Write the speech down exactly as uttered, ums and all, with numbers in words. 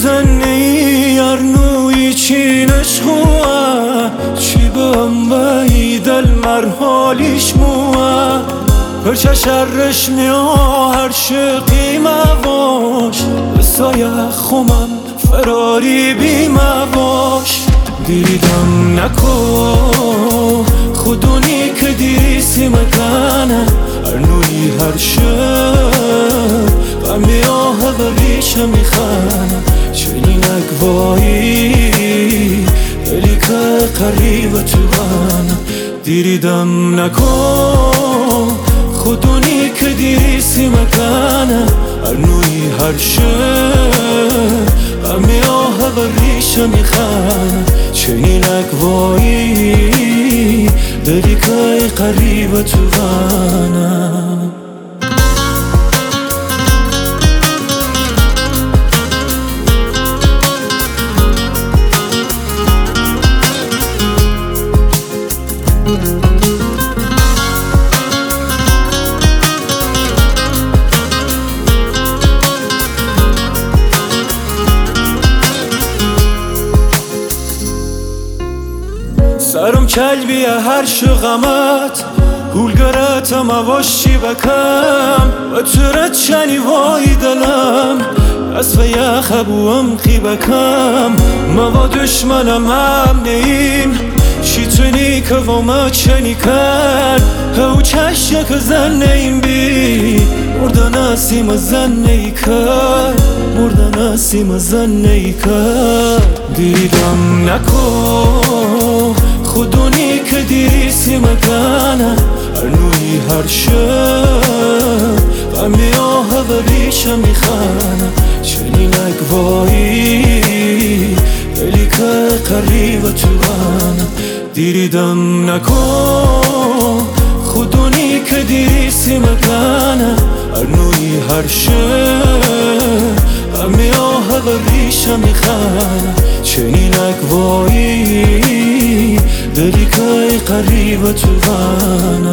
زنی ارنوی چینش خواه چی بم وید المرحالیش موه پرچه شرش میا هر شقی مواش بسایه خمم فراری بی مواش دیدم نکو خودونی که دیسی مکانه ارنوی هر شب غمی آه بریش میخانه چنین اگوایی دلی که قریب توانه دیدم نکو خودونی که دیسی مکانه ارنوی هر شب غمی آه بریش میخانه چنین اگوایی دلی که قریب توانه سرم کلبیه هر شغمت هولگرتم اواشی بکم و ترت شنی وای دلم از و یخبوم خی بکم ما دشمنم هم نیم چی تونی که وامت چنی کرد هاو چشه که زن نیم بی مردن اسیم زن نی کرد مردن اسیم زن نی کرد دیدم نکو خودونی که دیسی مکانه ارنوی هر شب غمی آه بریش میخانه چنین اگوایی دلی که قریب توانه دیدم نکو خودونی که دیسی مکانه ارنوی هر شب غمی آه بریش میخانه چنین اگوایی دلی که قریب توانه